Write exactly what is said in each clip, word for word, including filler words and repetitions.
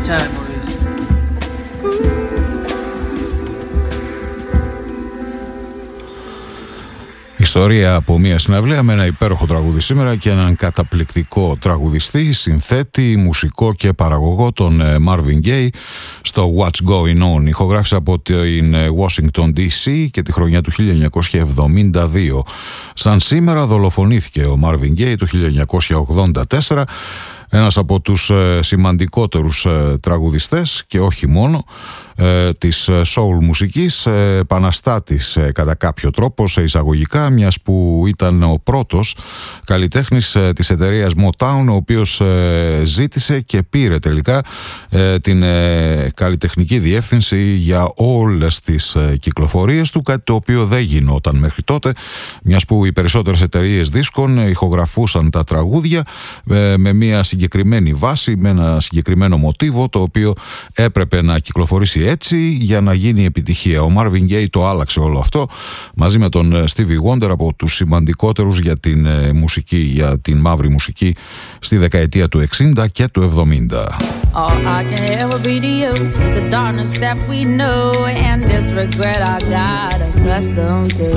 time, Maurice. Ιστορία από μια συναυλία με ένα υπέροχο τραγούδι σήμερα και έναν καταπληκτικό τραγουδιστή, συνθέτη, μουσικό και παραγωγό, τον Marvin Gaye, στο What's Going On. Ηχογράφησε από την Washington ντι σι και τη χρονιά του χίλια εννιακόσια εβδομήντα δύο. Σαν σήμερα δολοφονήθηκε ο Marvin Gaye το χίλια εννιακόσια ογδόντα τέσσερα, ένας από τους σημαντικότερους τραγουδιστές και όχι μόνο της soul μουσικής, επαναστάτης κατά κάποιο τρόπο σε εισαγωγικά, μιας που ήταν ο πρώτος καλλιτέχνης της εταιρείας Motown, ο οποίος ζήτησε και πήρε τελικά την καλλιτεχνική διεύθυνση για όλες τις κυκλοφορίες του, κάτι το οποίο δεν γινόταν μέχρι τότε, μιας που οι περισσότερες εταιρείες δίσκων ηχογραφούσαν τα τραγούδια με μια συγκεκριμένη βάση, με ένα συγκεκριμένο μοτίβο, το οποίο έπρεπε να κυκλοφορήσει έτσι για να γίνει επιτυχία. Ο Marvin Gaye το άλλαξε όλο αυτό μαζί με τον Stevie Wonder, από τους σημαντικότερους για την μουσική, για την μαύρη μουσική στη δεκαετία του εξήντα και του εβδομήντα. All I can ever be to you is the darkness that we know and this regret I got accustomed to.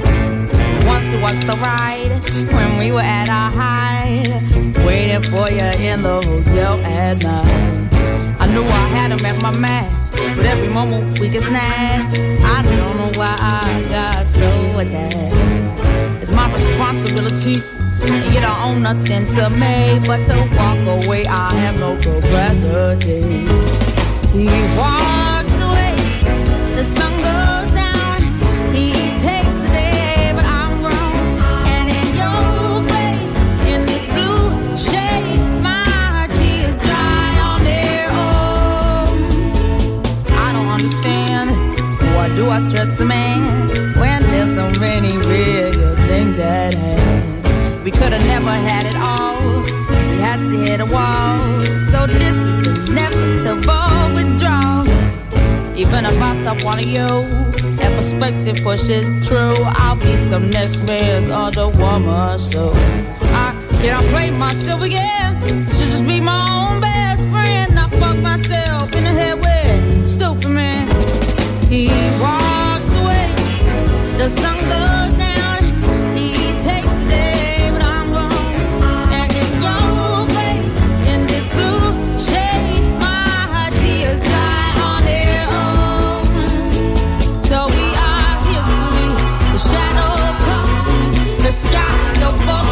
Once was the ride when we were at our height, waiting for you in the hotel at night. I knew I had him at my match, but every moment we get snatched. I don't know why I got so attached. It's my responsibility, and you don't own nothing to me but to walk away. I have no capacity. He walks away, the sun goes down. He takes the day, but I'm grown. And in your grave, in this blue shade, my tears dry on their own. I don't understand, why do I stress the man when there's so many bigger things at hand? We could have never had it all, we had to hit a wall. So this is inevitable withdrawal. Even if I stop wanting you and perspective pushes true, I'll be some next man's other woman. So I cannot play myself again, I should just be my own best friend. I fuck myself in the head with stupid man. He walks away, the sun goes down. He takes the day, but I'm gone. And in your grave, in this blue shade, my tears dry on their own. So we are history, the shadow comes, the sky your boat.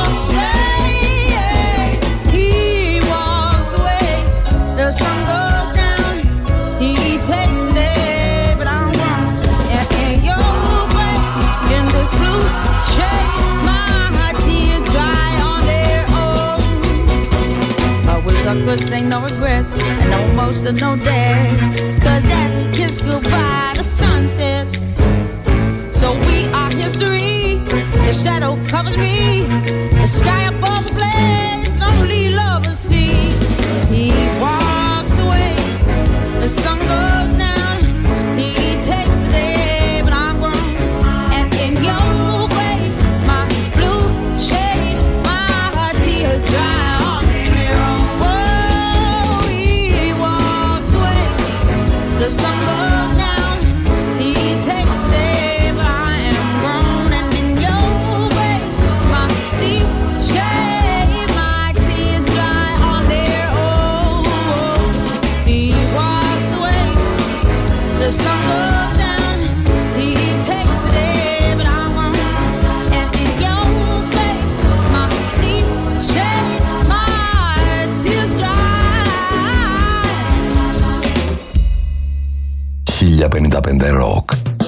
He walks away, the sun goes down. He takes the day, but I'm gone. And in your grave, in this blue shade, my tears dry on their own. I wish I could say no regrets and no emotion, no day. Cause as we kiss goodbye, the sun sets. So we are history, the shadow covers me, the sky above the blaze, only lovers see. He walks away, the sun goes down. He takes the day, but I'm grown. And in your grave, my blue shade, my tears dry on their own. Whoa, he walks away, the sun goes down. He takes the day, but I am grown. And in your grave, my deep shade, my tears dry on their own. He walks away, the sun goes down. He takes the day, but I'm gone. And in your grave, my deep shade, my tears dry. χίλια πενήντα πέντε Rock.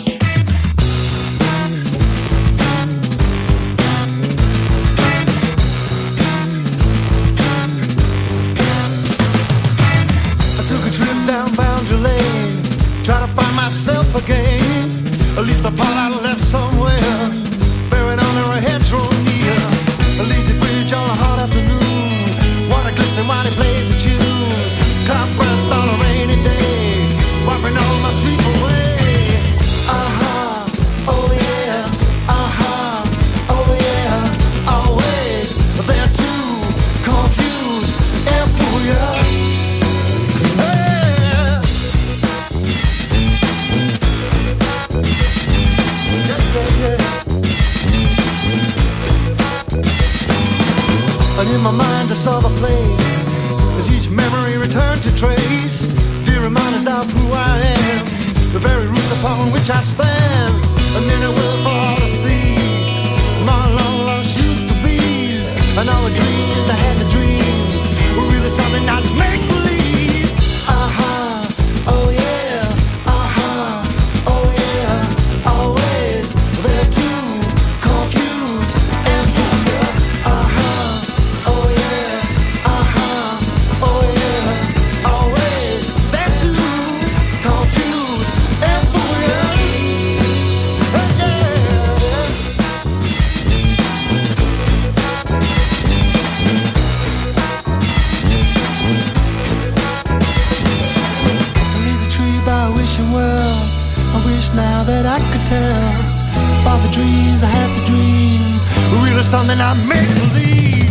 I took a trip down Boundary Lane, trying to find myself again. At least the part I left somewhere, buried under a hedgerow near a lazy bridge on a hot afternoon. Water glistening while it plays a tune. Cop rest on a rainy day, wiping all my sleep away. Aha, oh yeah, aha, oh yeah, always. They're too confused and fool ya. Hey! memory return to trace, dear reminders of who I am, the very roots upon which I stand, and in a will for the sea, my long lost used to be's, and all the dreams I had to dream were really something I'd make believe. Aha, oh yeah, aha, oh yeah, always there too, confused and fool ya. Aha, oh yeah, aha, oh yeah, always there too, confused and fool ya. Hey, yeah. There's a tree by wishing well. I wish now that I could tell all the dreams I have to dream were really something I make believe.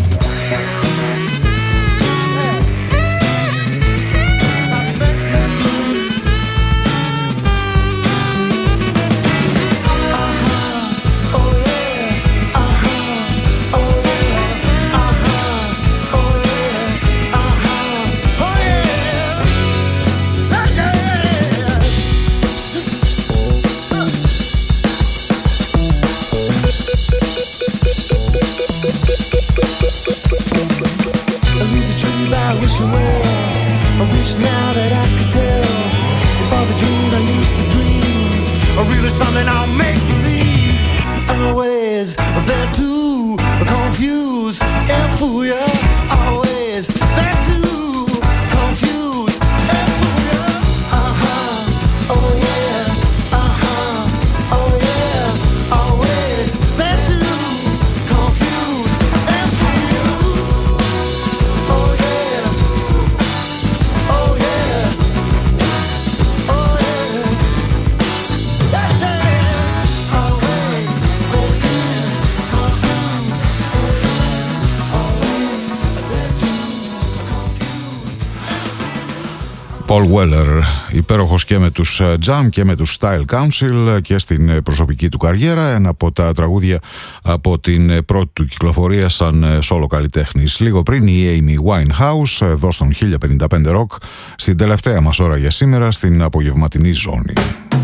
I wish you well. I wish now that I could tell if all the dreams I used to dream are really something I'll make believe. I'm always there to confuse and fool ya. Always there to confuse and fool ya. Uh-huh, oh yeah, uh-huh, oh yeah, always there to confuse and fool ya. Oh yeah, oh yeah, oh yeah, yeah, yeah. Always there to confuse and fool ya. Always there to confuse. Paul Weller, υπέροχος και με τους Jam και με τους Style Council και στην προσωπική του καριέρα, ένα από τα τραγούδια από την πρώτη του κυκλοφορία σαν solo καλλιτέχνης. Λίγο πριν η Amy Winehouse, εδώ στον χίλια πενήντα πέντε Rock, στην τελευταία μας ώρα για σήμερα, στην απογευματινή ζώνη.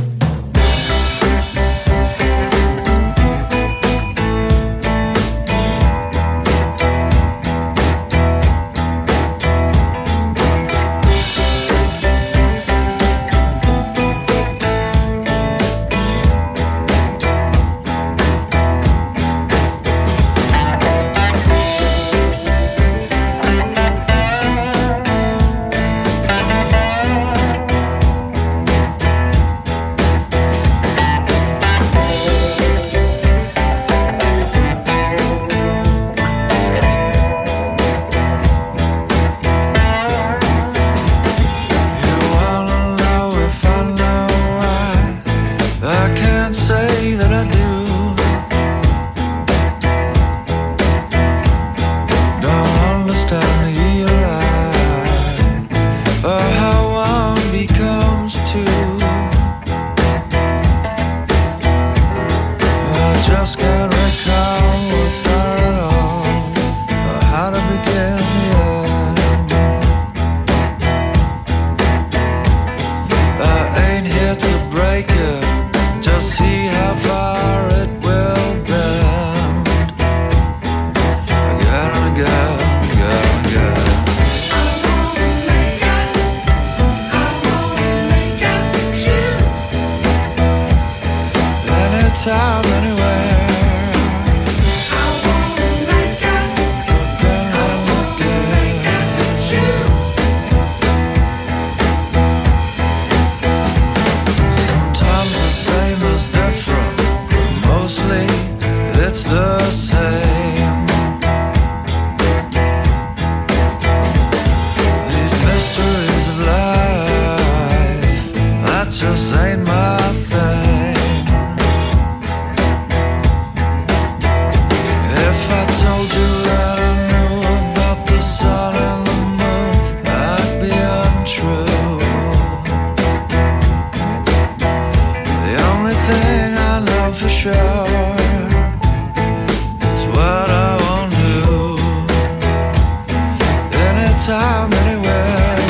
Time anywhere. I wanna make it. Looking and looking at you. Sometimes the same is different, but mostly it's the same. These mysteries of life, that just ain't my thing. Told you that I knew about the sun and the moon, that'd be untrue. The only thing I know for sure is what I won't do. Anytime, anywhere.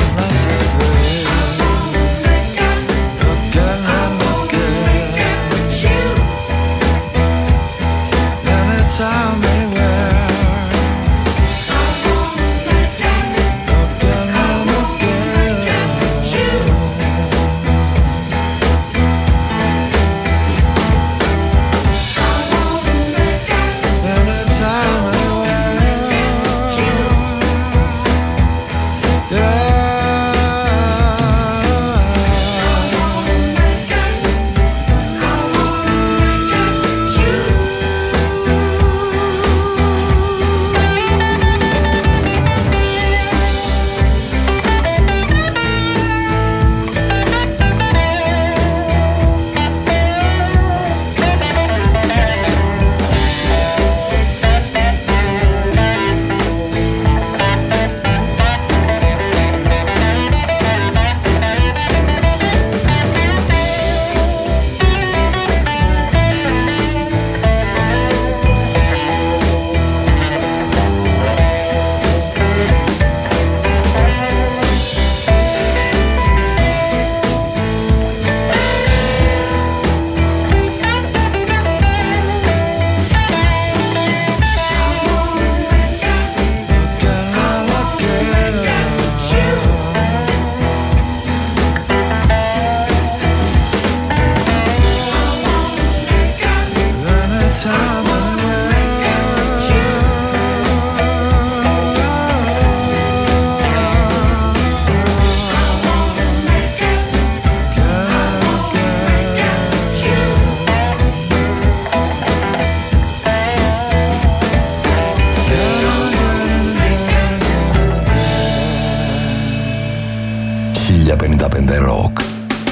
χίλια πενήντα πέντε Rock.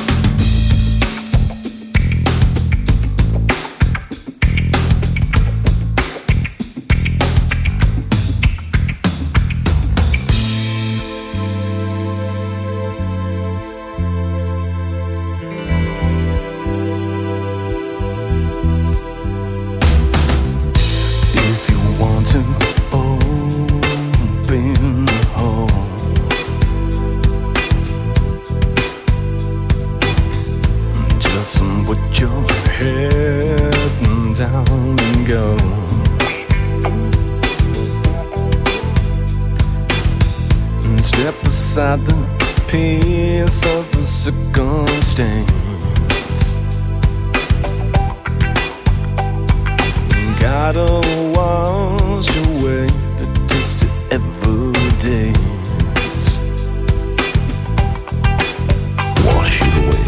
Beside the peace of the circumstance, gotta wash away the dust of evidence. Wash it away.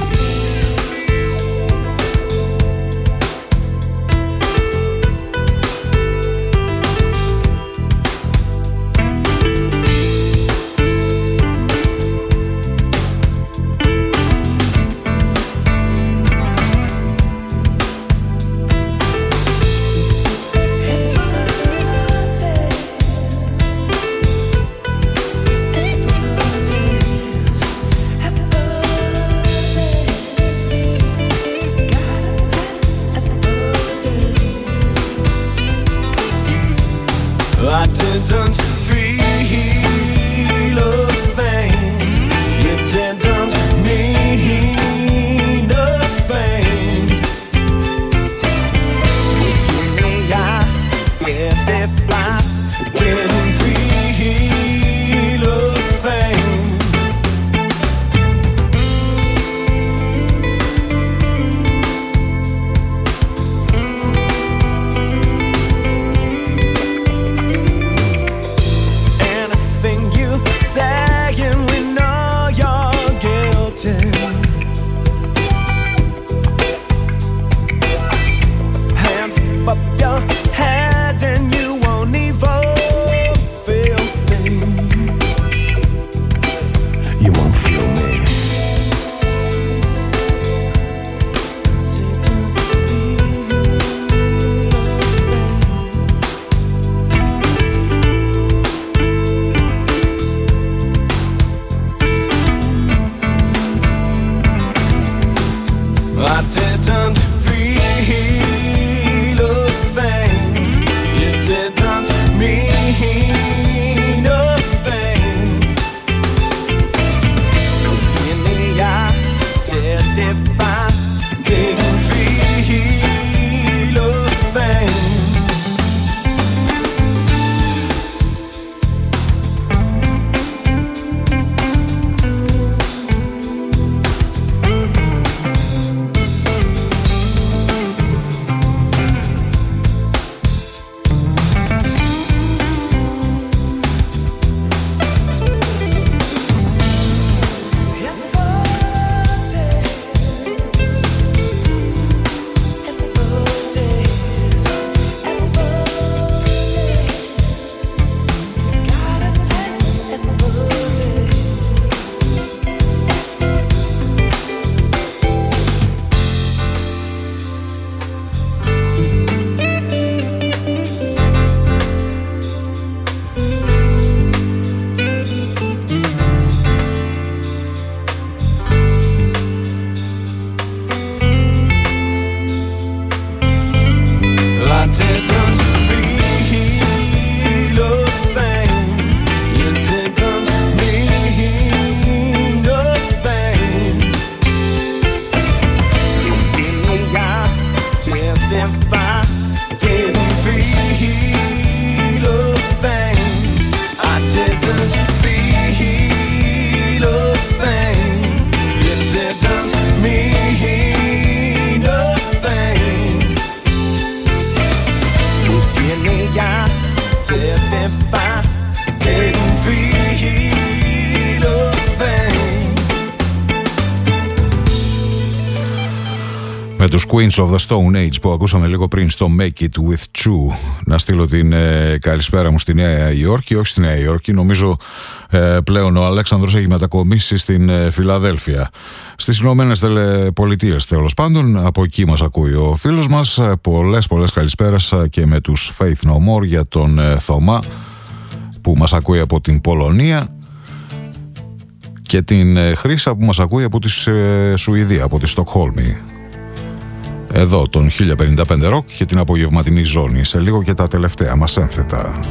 με τους Queens of the Stone Age που ακούσαμε λίγο πριν στο Make It With Two. Να στείλω την ε, καλησπέρα μου στη Νέα Υόρκη, όχι στη Νέα Υόρκη, νομίζω ε, πλέον ο Αλέξανδρος έχει μετακομίσει στην ε, Φιλαδέλφια, στις Ηνωμένες Πολιτείες τέλος πάντων. Από εκεί μας ακούει ο φίλος μας. Πολλές πολλές καλησπέρας και με τους Faith No More, για τον ε, Θωμά που μας ακούει από την Πολωνία και την ε, Χρύσα που μας ακούει από τη ε, Σουηδία, από τη Στοκχόλμη. Εδώ τον χίλια πενήντα πέντε Rock και την απογευματινή ζώνη. Σε λίγο και τα τελευταία μας ένθετα.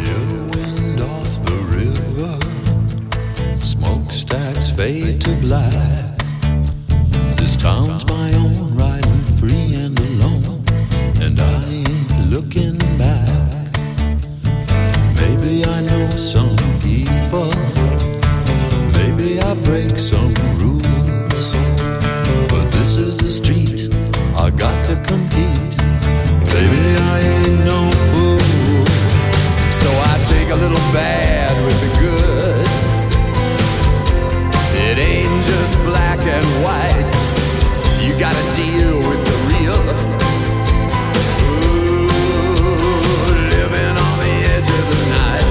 I got to compete. Baby, I ain't no fool. So I take a little bad with the good. It ain't just black and white. You gotta deal with the real. Ooh, living on the edge of the night.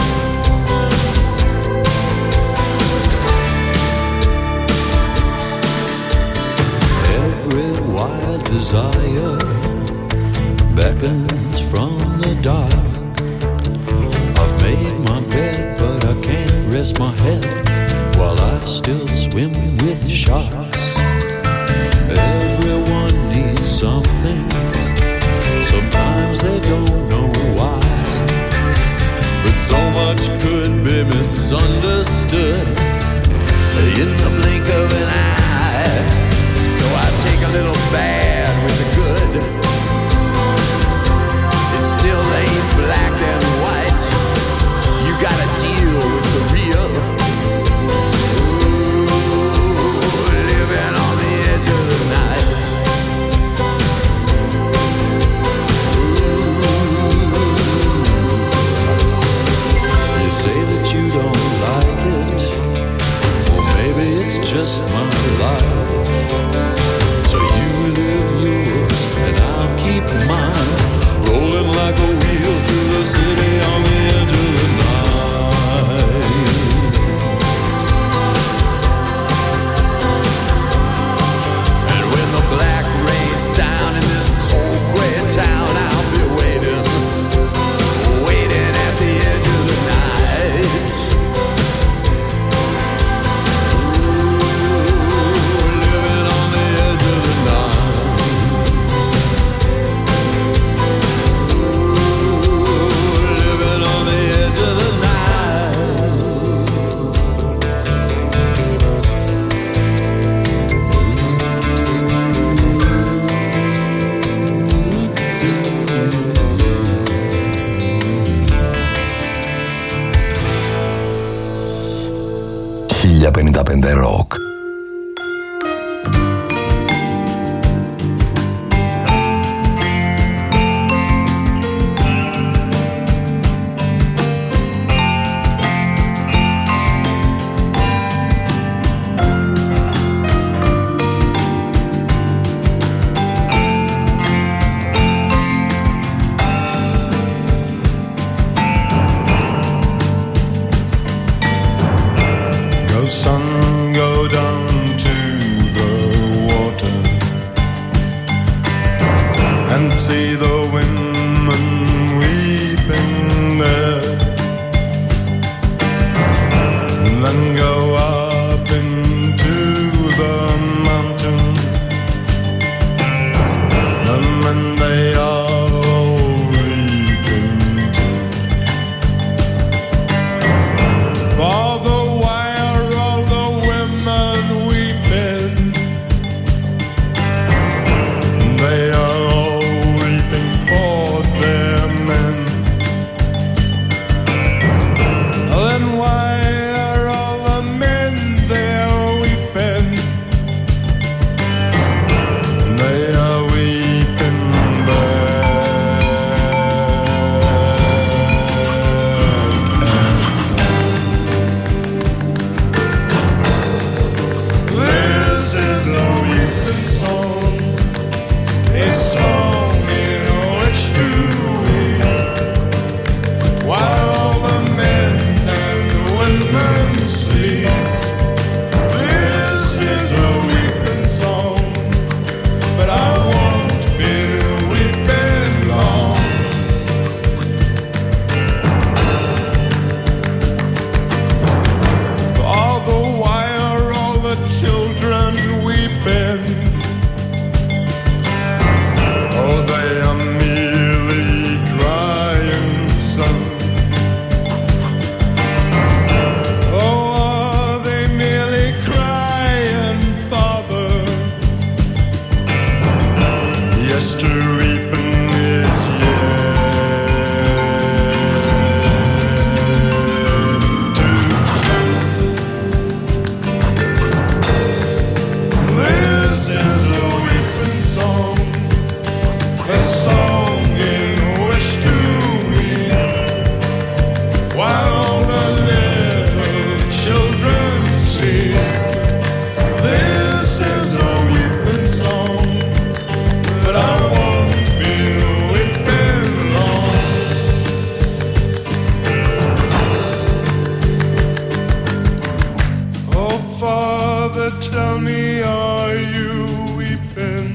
Every wild desire beckons from the dark. I've made my bed, but I can't rest my head while I still swim with sharks. Everyone needs something. Sometimes they don't know why, but so much could be misunderstood in the blink of an eye. So I take a little bad with the good. It still ain't black and white. You gotta deal with the real. Ooh, living on the edge of the night. Ooh. You say that you don't like it, or maybe it's just my life. So you live yours and I'll keep mine, rolling like a wheel through the city on the edge of the night. And when the black rains down in this cold gray town, I'll be waiting, waiting at the edge of the night. χίλια πενήντα πέντε Rock. Sun go down. Father, tell me, are you weeping?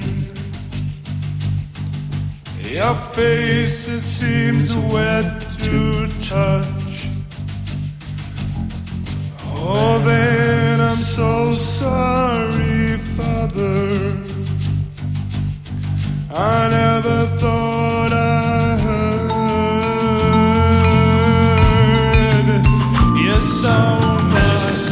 Your face, it seems wet to touch. Oh, then I'm so sorry, Father. I never thought I heard you so much.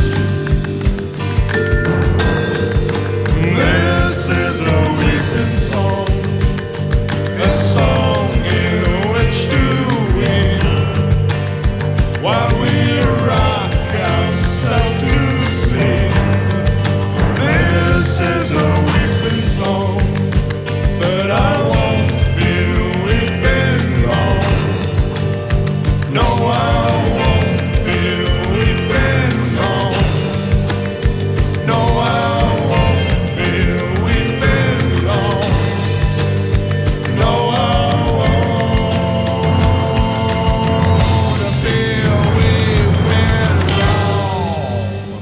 This is a weeping song, a song in which to weep while we rock ourselves to sleep. This is a weeping song, but I won't be weeping long. No, I won't be weeping long. No, I won't be weeping long. No, I won't be weeping long.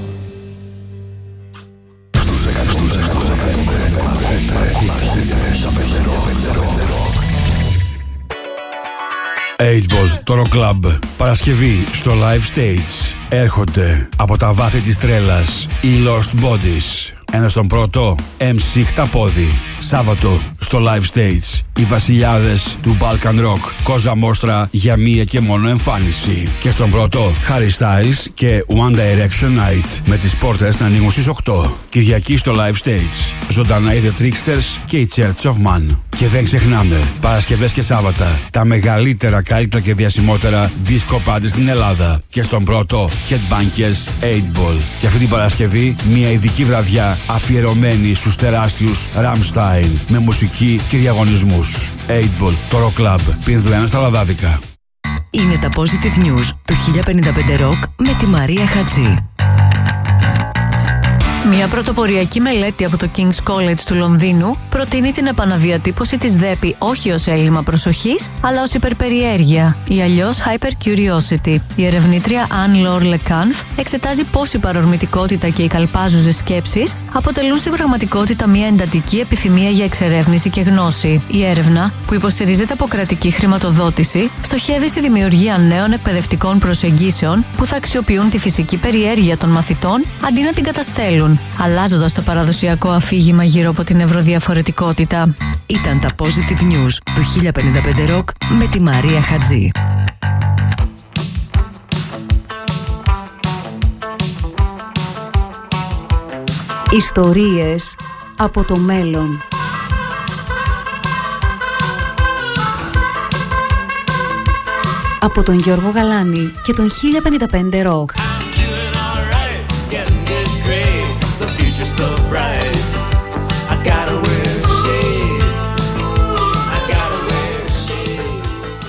Στους δεκαπέντε eight ball, το Rock Club. Παρασκευή στο Live Stage. Έρχονται από τα βάθη της τρέλας οι Lost Bodies. Ένα στον πρώτο, εμ σι Χταπόδη. Σάββατο στο Live Stage οι βασιλιάδες του Balkan Rock. Κόζα Μόστρα για μία και μόνο εμφάνιση. Και στον πρώτο, Harry Styles και One Direction Night. Με τις πόρτες να ανοίγουν στις οκτώ. Κυριακή στο Live Stage. Ζωντανά οι The Tricksters και η Church of Man. Και δεν ξεχνάμε, Παρασκευές και Σάββατα, τα μεγαλύτερα, καλύτερα και διασημότερα disco party στην Ελλάδα. Και στον πρώτο, Headbangers eight ball. Και αυτή την Παρασκευή, μια ειδική βραδιά αφιερωμένη στους τεράστιους Rammstein με μουσική και διαγωνισμούς. eight ball, το Rock Club, Πινδουένα στα Λαδάδικα. Είναι τα Positive News του χίλια πενήντα πέντε Rock με τη Μαρία Χατζή. Μια πρωτοποριακή μελέτη από το King's College του Λονδίνου προτείνει την επαναδιατύπωση της ΔΕΠΗ όχι ως έλλειμμα προσοχής, αλλά ως υπερπεριέργεια ή αλλιώς hypercuriosity. Η ερευνήτρια Anne Laure LeCanf εξετάζει πώς η παρορμητικότητα και οι καλπάζουζες σκέψεις αποτελούν στην πραγματικότητα μια εντατική επιθυμία για εξερεύνηση και γνώση. Η έρευνα, που υποστηρίζεται από κρατική χρηματοδότηση, στοχεύει στη δημιουργία νέων εκπαιδευτικών προσεγγίσεων που θα αξιοποιούν τη φυσική περιέργεια των μαθητών αντί να την καταστέλουν, αλλάζοντας το παραδοσιακό αφήγημα γύρω από την ευρωδιαφορετικότητα. Ήταν τα Positive News του χίλια πενήντα πέντε Rock με τη Μαρία Χατζή. Ιστορίες από το μέλλον. Από τον Γιώργο Γαλάνη και τον χίλια πενήντα πέντε Rock. So bright, I gotta wear shades. I gotta wear shades.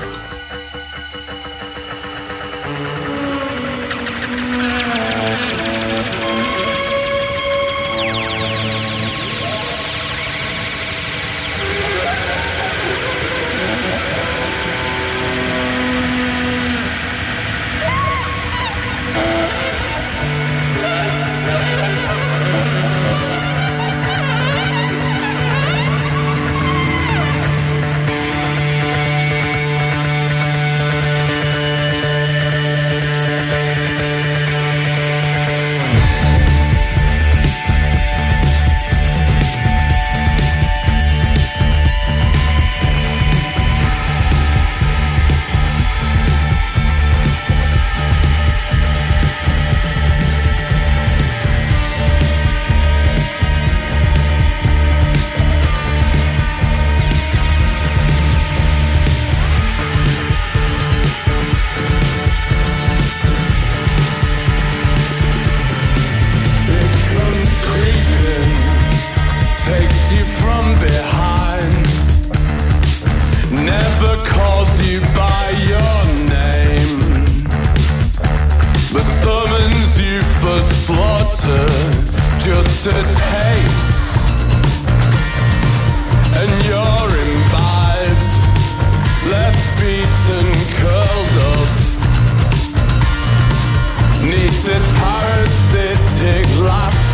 Just a taste, and you're imbibed, left beaten, curled up, neath its parasitic laugh.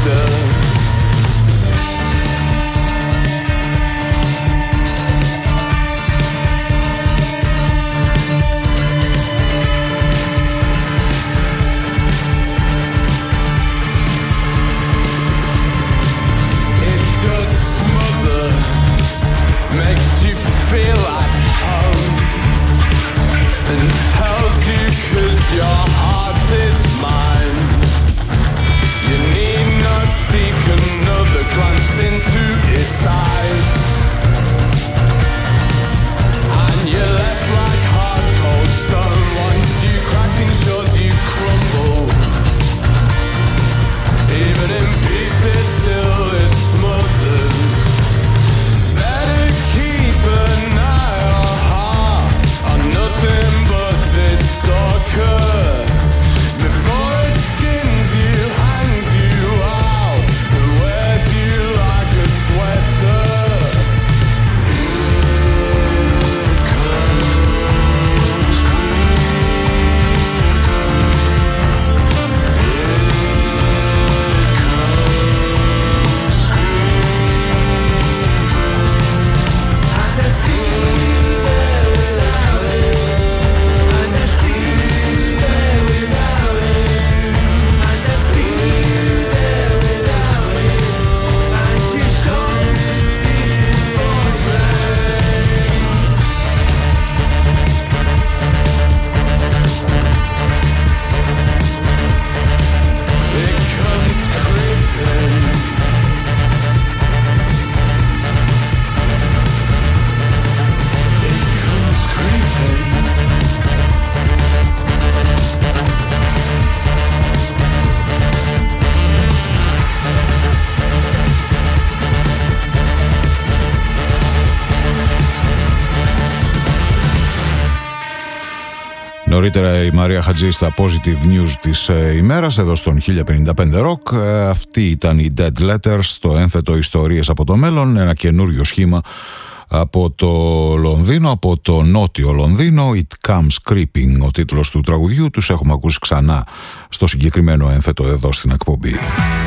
Νωρίτερα η Μαρία Χατζή στα Positive News της ε, ημέρας εδώ στον χίλια πενήντα πέντε Rock. Ε, αυτή ήταν η Dead Letters, το ένθετο Ιστορίες από το μέλλον, ένα καινούριο σχήμα από το Λονδίνο, από το νότιο Λονδίνο. It Comes Creeping, ο τίτλος του τραγουδιού. Τους έχουμε ακούσει ξανά στο συγκεκριμένο ένθετο εδώ στην εκπομπή.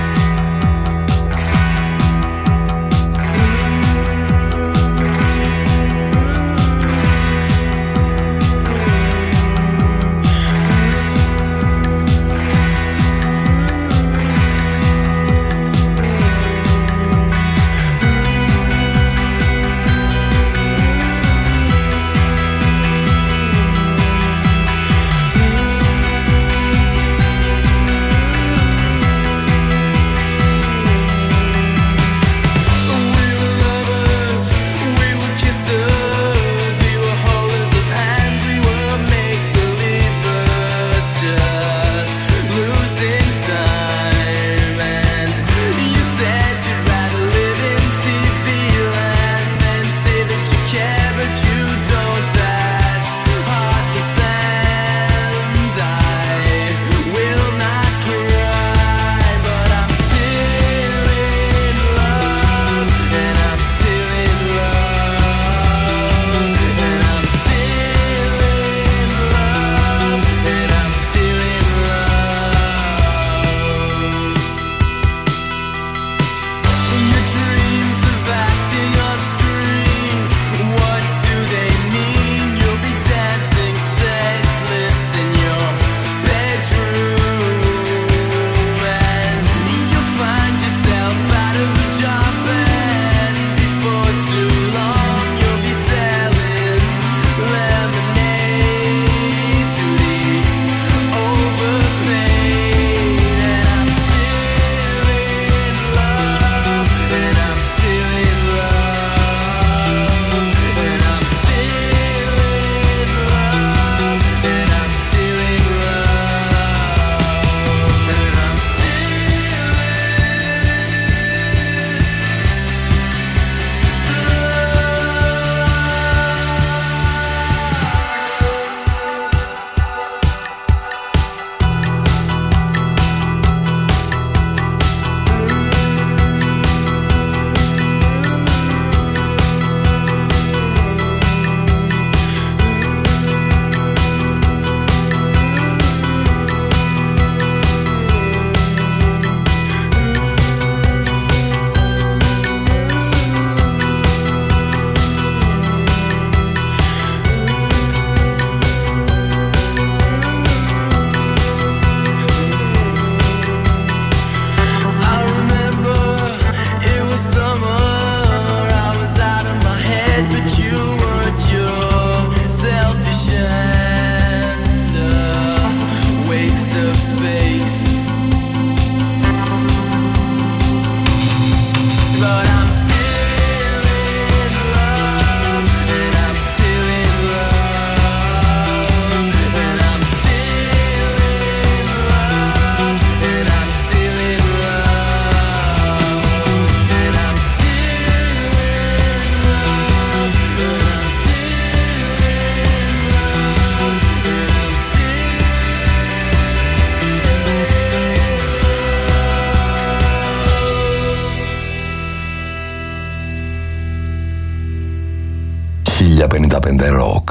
χίλια πενήντα πέντε Rock.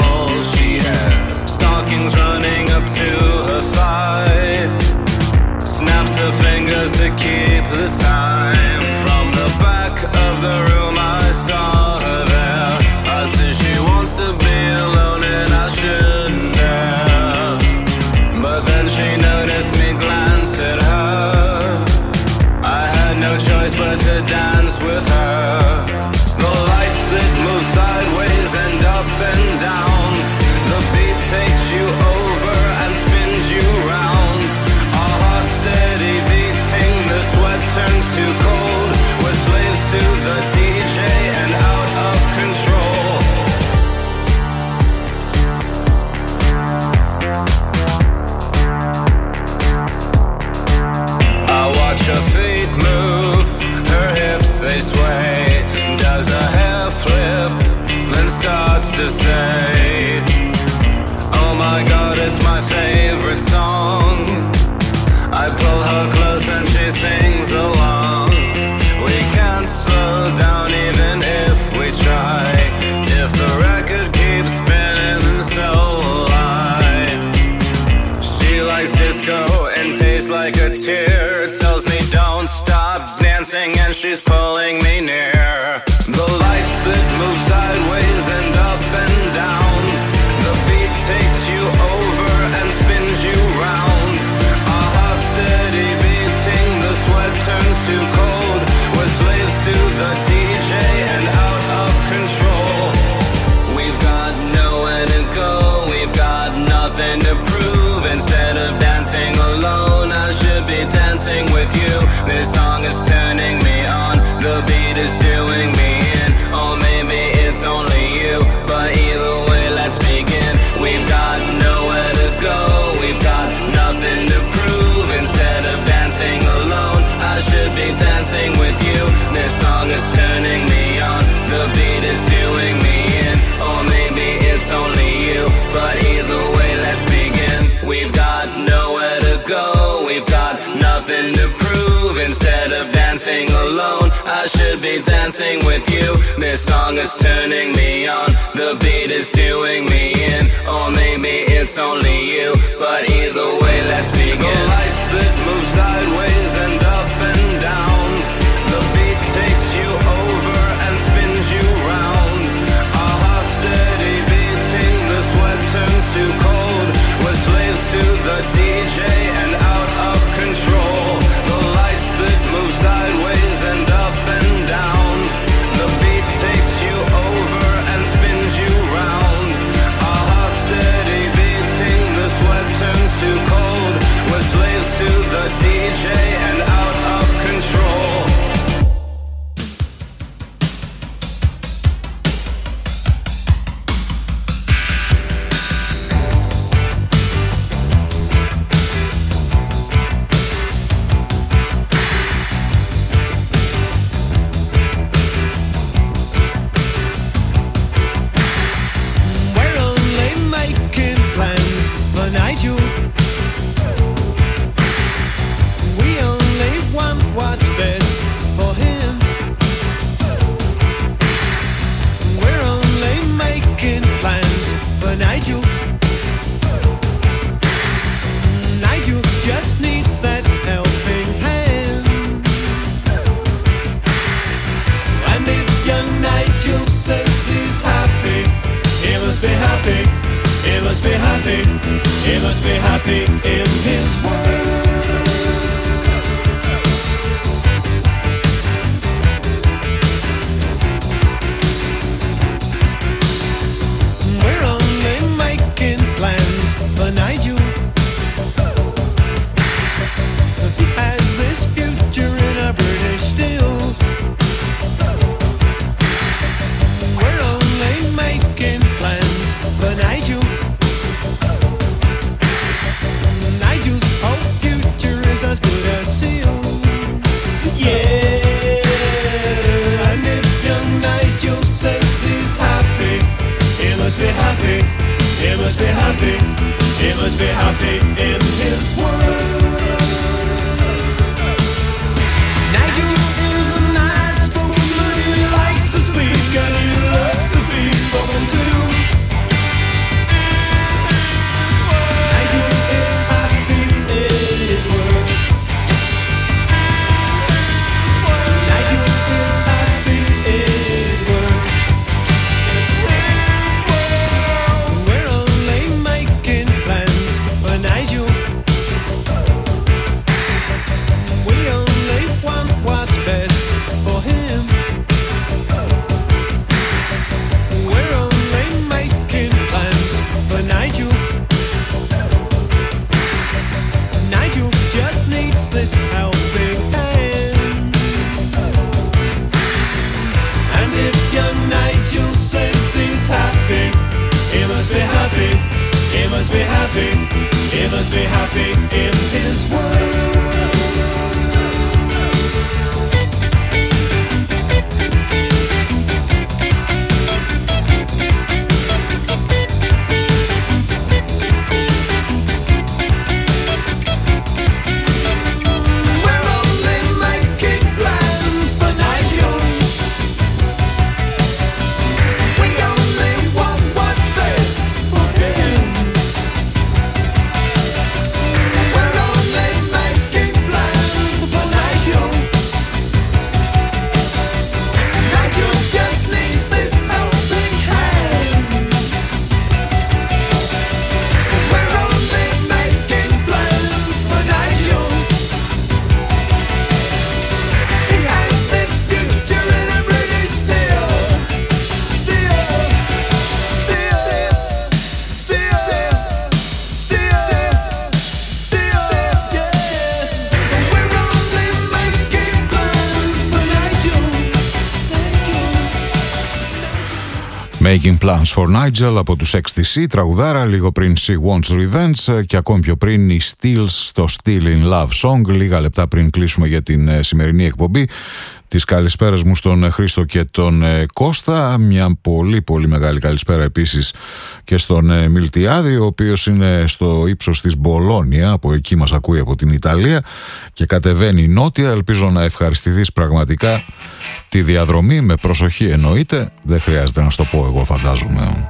Running up to her thigh, to say. Oh my God, it's my favorite song. I pull her close and she sings along. We can't slow down even if we try. If the record keeps spinning, so will I. She likes disco and tastes like a tear. Tells me don't stop dancing and she's pulling me near. The lights that move sideways and up and down. The beat takes you over and spins you round. Our hearts steady beating, the sweat turns to cold. We're slaves to the D J and out of control. We've got nowhere to go, we've got nothing to prove. Instead of dancing alone, I should be dancing with you. This song is turning me on, the beat is doing me in. Or maybe it's only you, but either way, let's begin. We've got nowhere to go, we've got nothing to prove. Instead of dancing alone, I should be dancing with you. This song is turning me on, the beat is doing me in. Or maybe it's only you, but either way, let's begin. We've got nowhere to go, we've got nothing to prove. Instead of dancing alone, I should be dancing with you. This song is turning me on, the beat is doing me in. Or maybe it's only you, but either way, let's begin. The lights that move sideways and up and down. The beat takes you over and spins you round. Our hearts steady beating, the sweat turns to cold. We're slaves to the D J and out of control. The lights that move sideways and up and down. The beat takes you over and spins you round. Our hearts steady beating, the sweat turns to cold. We're slaves to the D J and out of control. Making Plans for Nigel από τους X T C, τραγουδάρα, λίγο πριν She Wants Revenge και ακόμη πιο πριν οι Steels στο Still in Love Song, λίγα λεπτά πριν κλείσουμε για την σημερινή εκπομπή. Τις καλησπέρας μου στον Χρήστο και τον Κώστα, μια πολύ πολύ μεγάλη καλησπέρα επίσης και στον Μιλτιάδη, ο οποίος είναι στο ύψος της Μπολόνια, από εκεί μας ακούει από την Ιταλία και κατεβαίνει νότια. Ελπίζω να ευχαριστηθείς πραγματικά τη διαδρομή, με προσοχή εννοείται, δεν χρειάζεται να σου το πω εγώ φαντάζομαι.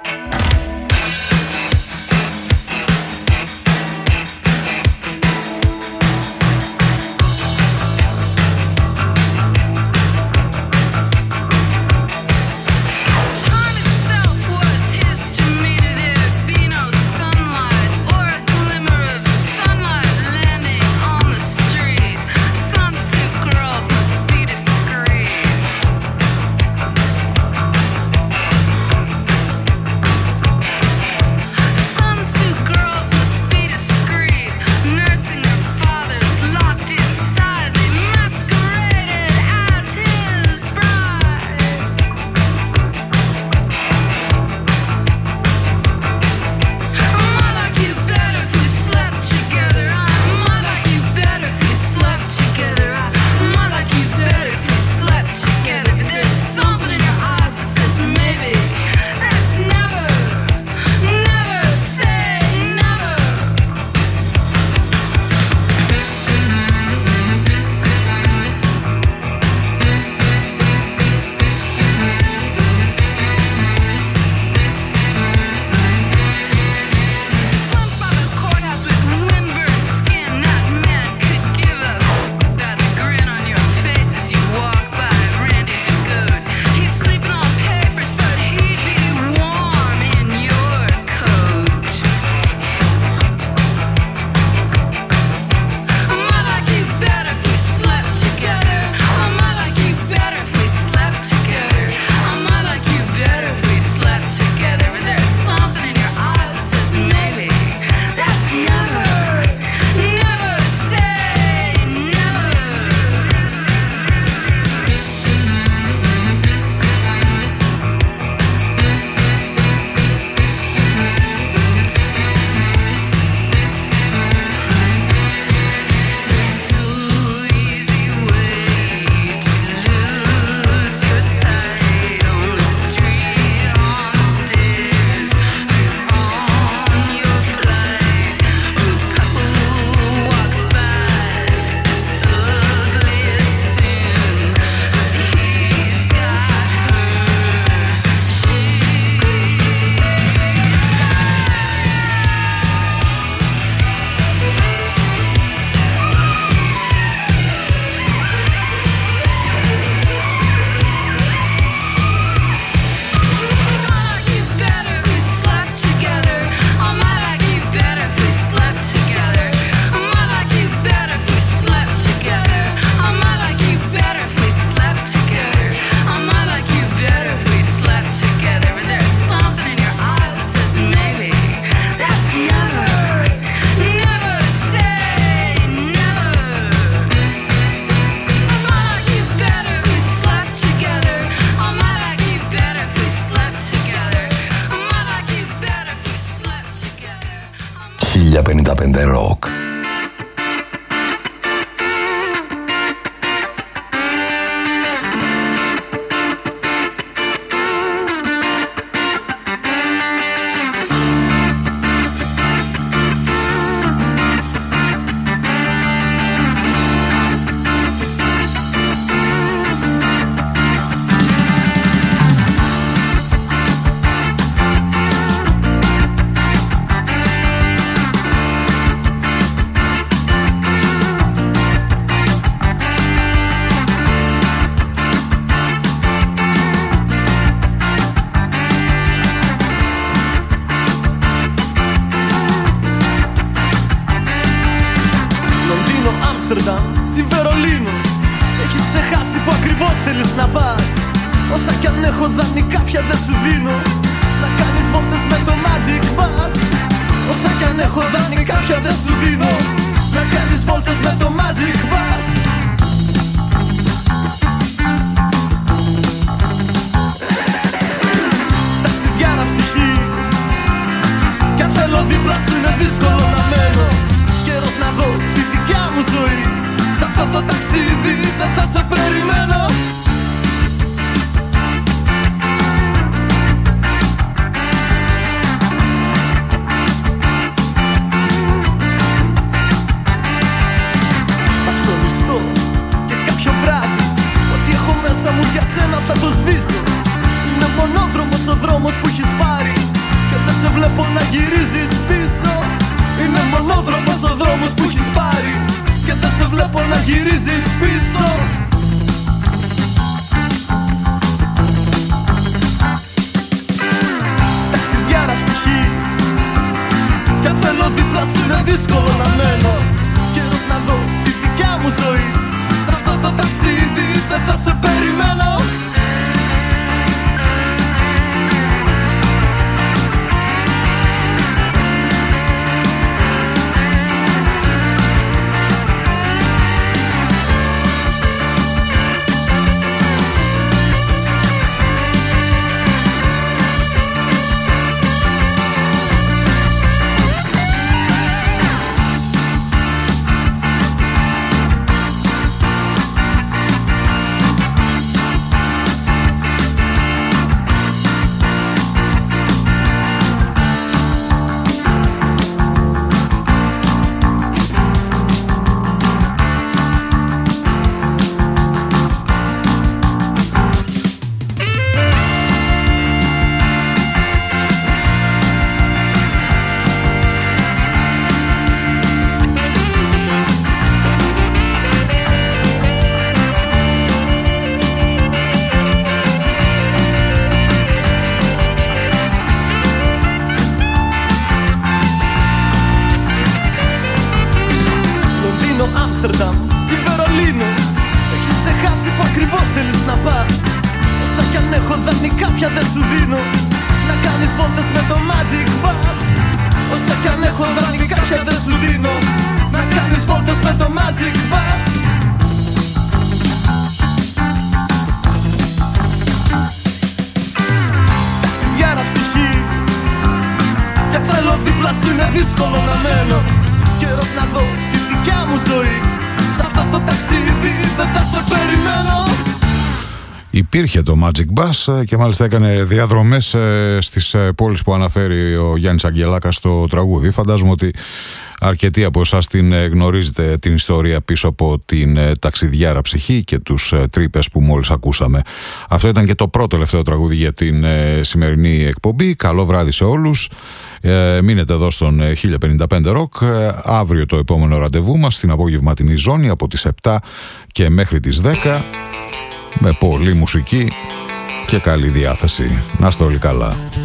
χίλια πενήντα πέντε Rock. Ή Βερολίνο, έχεις ξεχάσει που ακριβώς θέλεις να πας. Όσα κι αν έχω δάνει κάποια δεν σου δίνω, να κάνεις βόλτες με το Magic Bus. Όσα κι αν έχω δάνει κάποια δεν σου δίνω, να κάνεις βόλτες με το Magic Bus. ξυγιάρα ψυχή. Κι αν θέλω δίπλα σου είναι δύσκολο να μένω. Καιρός να δω τη δικιά μου ζωή. Σ' αυτό το ταξίδι δεν θα σε περιμένω. Θα ψωνιστώ και κάποιο βράδυ ό,τι έχω μέσα μου για σένα θα το σβήσω. Είναι μονόδρομος ο δρόμος που έχεις πάρει και δεν σε βλέπω να γυρίζεις πίσω. Είναι μονόδρομος ο δρόμος που έχεις πάρει και δεν σε βλέπω να γυρίζεις πίσω. Ταξιδιάρα ψυχή. Κι αν θέλω δίπλα σου είναι δύσκολο να μένω. Καιρός να δω τη δικιά μου ζωή. Σ' αυτό το ταξίδι δεν θα σε περιμένω. Άμστερνταμ ή Βερολίνο. Έχεις ξεχάσει που ακριβώς θέλεις να πας. Όσα κι αν έχω δανεικά πια δεν σου δίνω. Να κάνεις βόλτες με το Magic Bus. Όσα κι αν έχω δανεικά πια δεν σου δίνω. Να κάνεις βόλτες με το Magic Bus. Ταξιδιάρα ψυχή. Και θέλω δίπλα σου είναι δύσκολο να μένω. Καιρός να δω τη δικιά μου ζωή. Σ' αυτό το ταξίδι δεν θα σε περιμένω. Υπήρχε το Magic Bus και μάλιστα έκανε διαδρομές στις πόλεις που αναφέρει ο Γιάννης Αγγελάκας στο τραγούδι. Φαντάζομαι ότι αρκετοί από εσάς την γνωρίζετε την ιστορία πίσω από την ταξιδιάρα ψυχή και τους τρύπες που μόλις ακούσαμε. Αυτό ήταν και το πρώτο τελευταίο τραγούδι για την σημερινή εκπομπή. Καλό βράδυ σε όλους. Ε, μείνετε εδώ στον χίλια πενήντα πέντε Rock. Ε, αύριο το επόμενο ραντεβού μας στην απογευματινή ζώνη από τις επτά και μέχρι τις δέκα με πολλή μουσική και καλή διάθεση. Να είστε όλοι καλά.